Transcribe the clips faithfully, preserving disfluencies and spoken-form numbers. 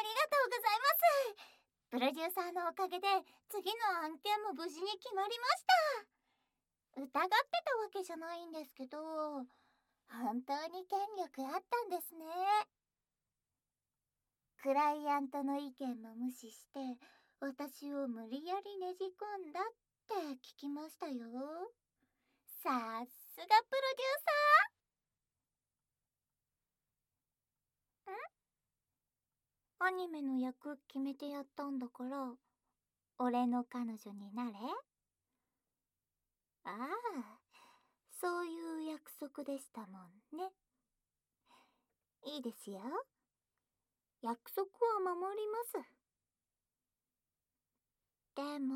りがとうございます。プロデューサーのおかげで次の案件も無事に決まりました。疑ってたわけじゃないんですけど、本当に権力あったんですね。クライアントの意見も無視して私を無理やりねじ込んだって聞きましたよ。さすがプロデューサー。ん？アニメの役決めてやったんだから俺の彼女になれ。ああ、そういう約束でしたもんね。いいですよ。約束は守ります。でも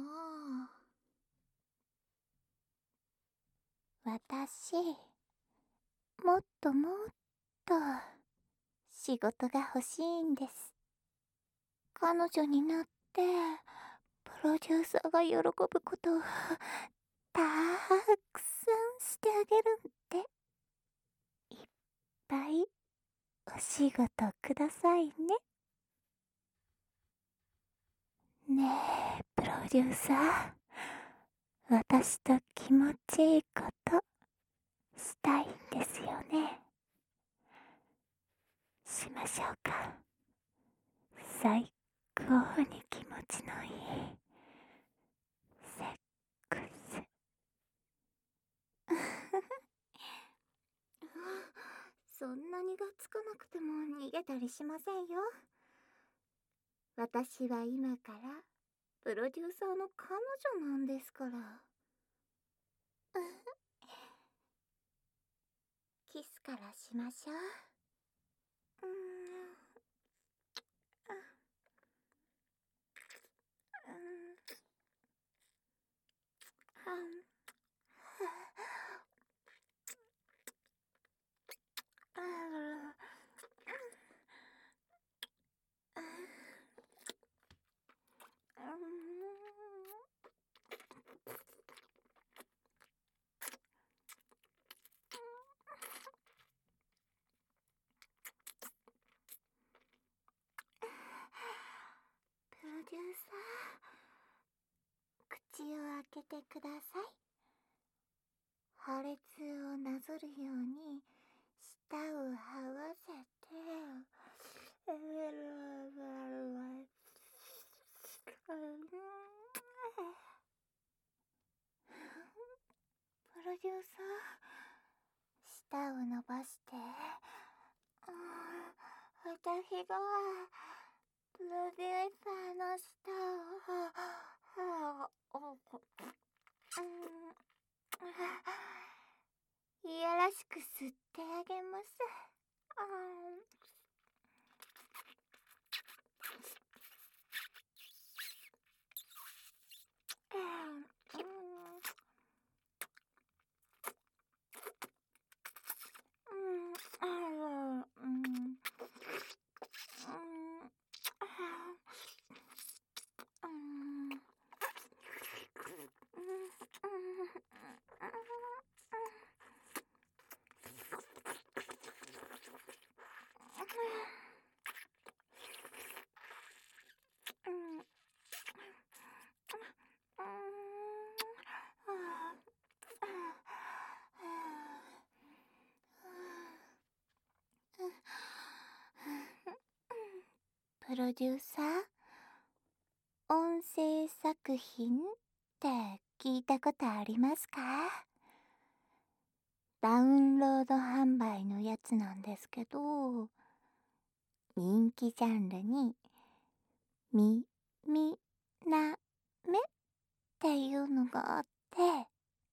私もっともっと仕事が欲しいんです。彼女になってプロデューサーが喜ぶことをたくさんしてあげるんで、いっぱいお仕事くださいね。ねえプロデューサー、私と気持ちいいことしたいんですよね。しましょうか。最高に気持ちのいいセックス。そんなにがつかなくても逃げたりしませんよ。私は今からプロデューサーの彼女なんですから。キスからしましょう。うーん。プロデューサー、口を開けてください。破裂をなぞるように舌を合わせて、プロデューサー、舌を伸ばして、私がプロデューサーの舌をいやらしく吸ってあげます。プロデューサー、音声作品って聞いたことありますか？ダウンロード販売のやつなんですけど、人気ジャンルにみ、み、な、めっていうのがあって、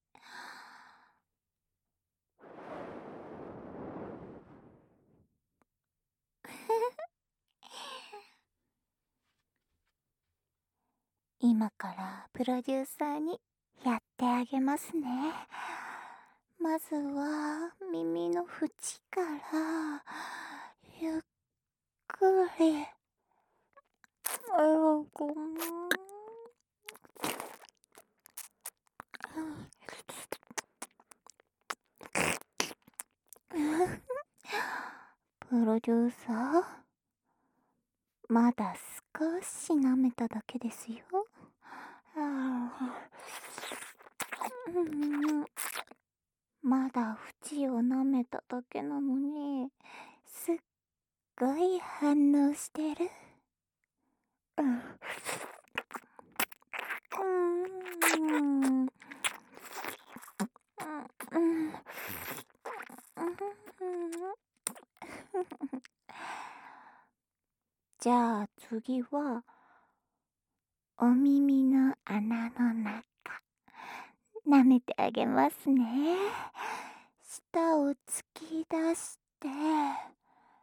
今からプロデューサーにやってあげますね。まずは耳の縁からゆっくり。プロデューサー、 まだ少し舐めただけですよ。うん、まだ縁を舐めただけなのに、すっごい反応してる。うん。うん。うん。じゃあ次は、お耳の穴の中、舐めてあげますね。舌を突き出して、は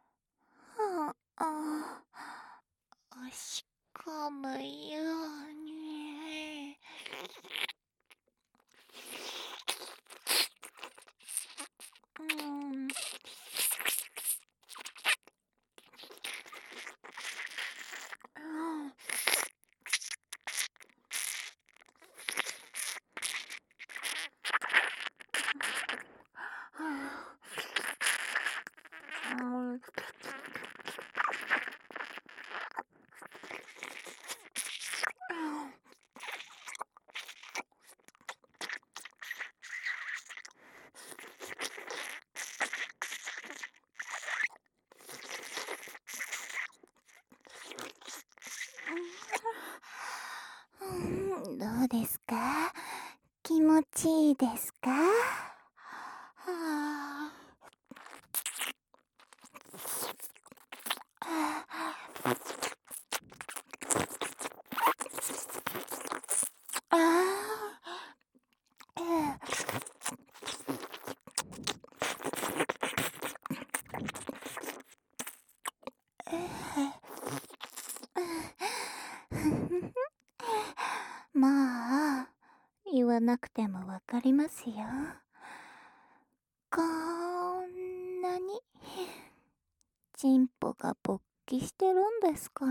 あ、押し込むように。うん。どうですか？気持ちいいですか？はあ。ああ。まあ、言わなくてもわかりますよ。こんなに、チンポが勃起してるんですから。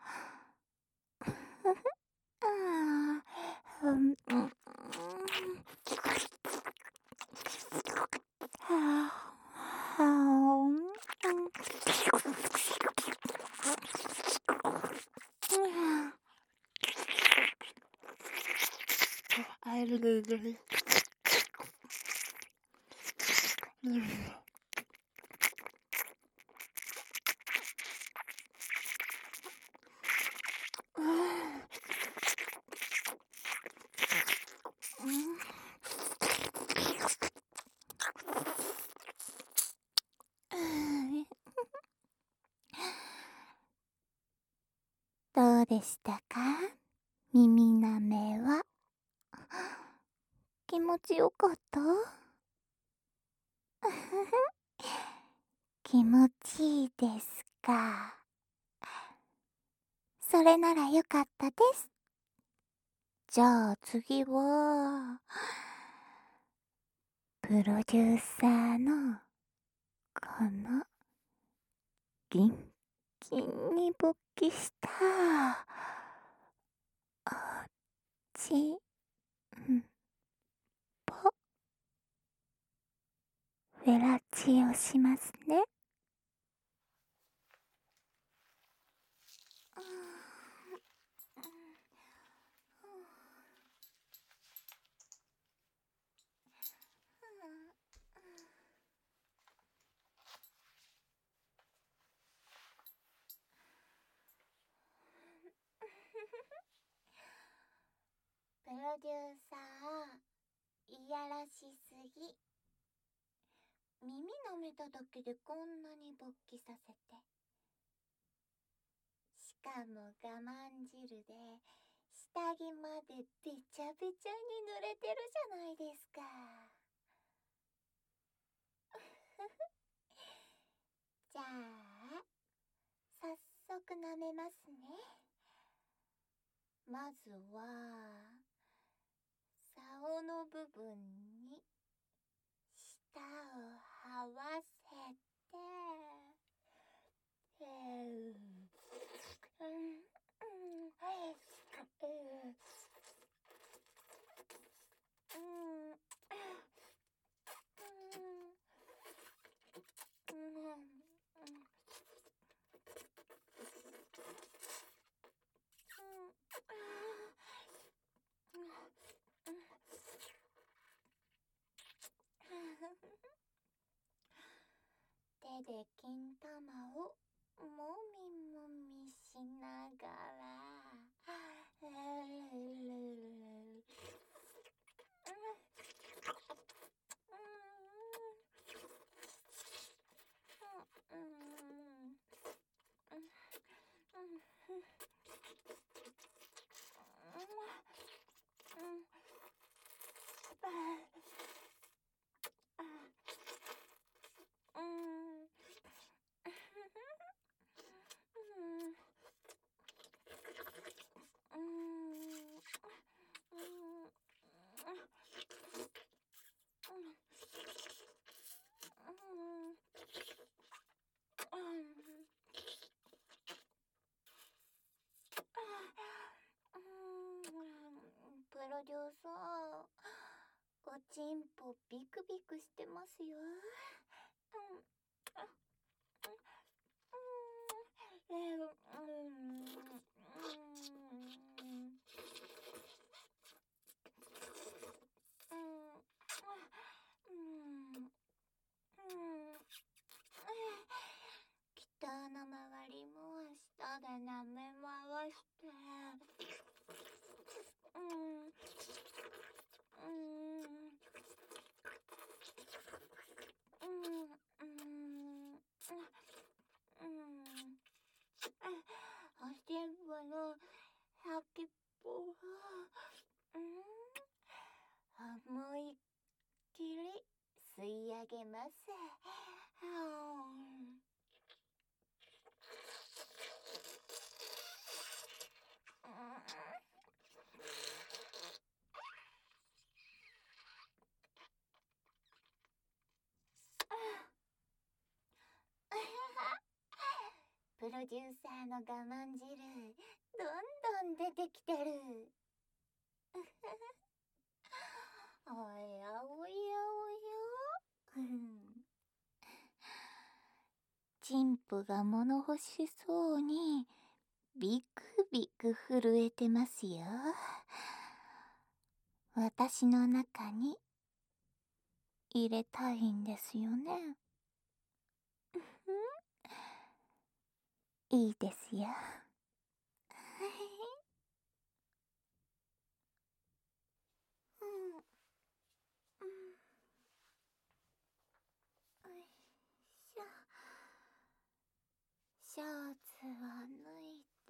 うん、うん、はあ、はあ、あるぐる。どうでしたか？耳なめは。気持ちよかった？気持ちいいですか。それならよかったです。じゃあ次は、プロデューサーの、この、ギンギンに勃起した、おちんぽ、フェラチをしますね。プロデューサー、いやらしすぎ。耳舐めただけでこんなに勃起させて。しかも我慢汁で下着までべちゃべちゃに濡れてるじゃないですか。じゃあ早速舐めますね。まずは竿の部分に舌を這わせて、えー、うんうん手で金玉をもみもみしながらプロデューサー、おちんぽビクビクしてますよ。北の周りも舌で舐め回して、うんうんおしんぽの先っぽを思いっきり吸い上げます。プロデューサーの我慢汁どんどん出てきてる。おやおやおやチンプが物欲しそうにビクビク震えてますよ。私の中に入れたいんですよね。いいですよ。ショーツを脱いで、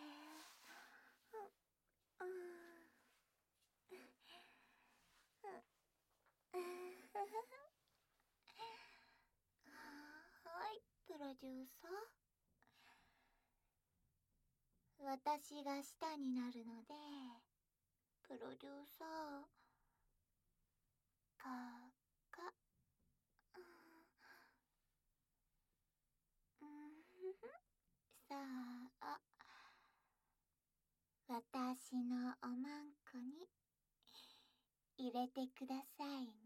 はい、プロデューサー。私が下になるので、プロデューサー、かか、さあ、私のおまんこに入れてくださいね。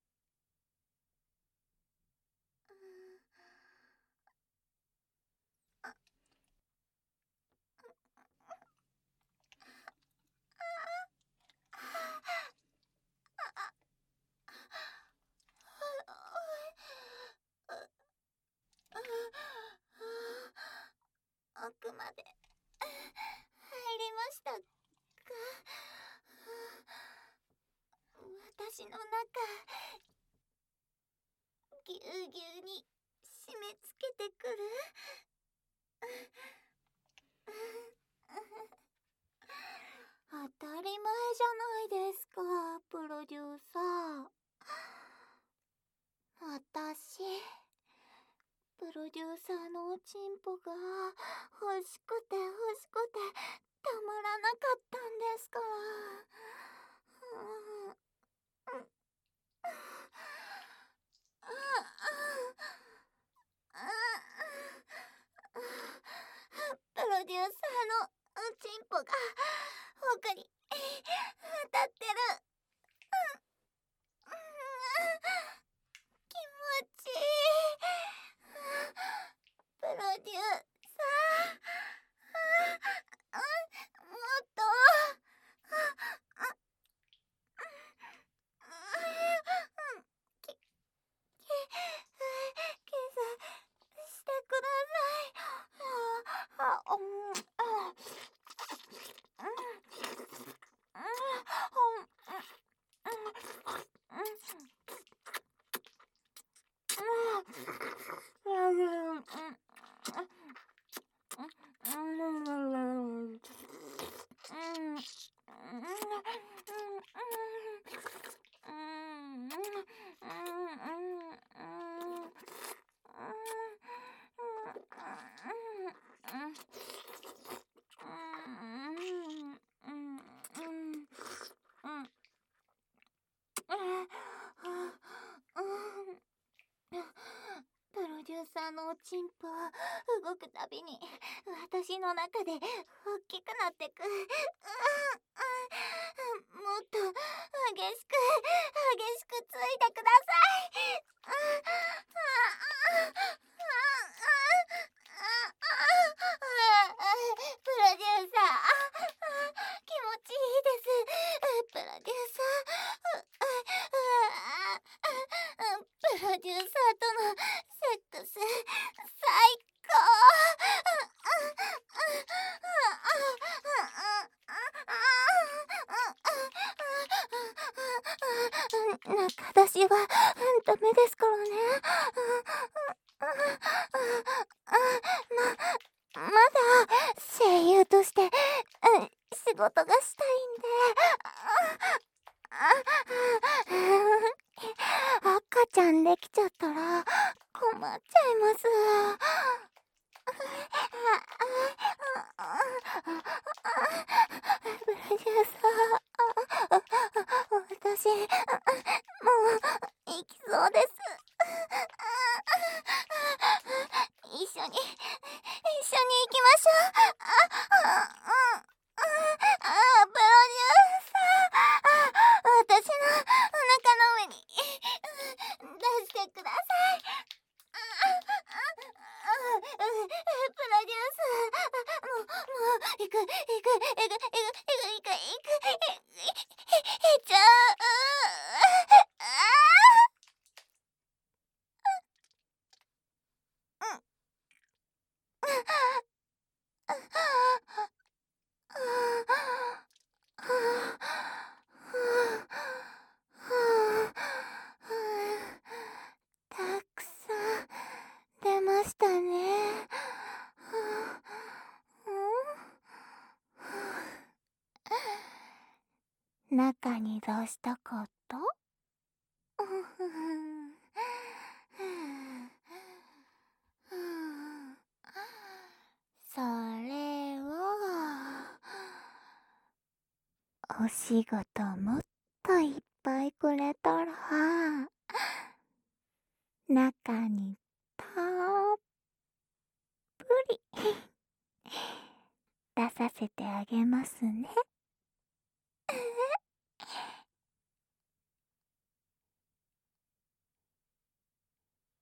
奥まで入りましたか？私の中ぎゅうぎゅうに締め付けてくる。当たり前じゃないですか、プロデューサー。私プロデューサーのおちんぽが欲しくて欲しくてたまらなかったんですから。プロデューサーのおちんぽが奥に当たってる。気持ちいい。プロデューサー、もっと。け、け、今朝プロデューサーのおちんぽ動くたびに私の中で大きくなってく。もっと激しく激しくついてください。プロデューサー気持ちいいです。プロデューサープロデューサーとのセックス最高。中出しはダメですからね。ま、まだ声優として仕事がしたいんで。赤ちゃんできちゃったら困っちゃいます。プロデューサー、私もう行きそうです。一緒に一緒に行きましょう。プロデューサー、私のお腹の上に出してください。プロデューサー、もうもう行く行く行く行く行く行く行く行っちゃう。たくさん出ましたね。中に出したかった？それはお仕事もっといっぱいくれたら中にたっぷり出させてあげますね。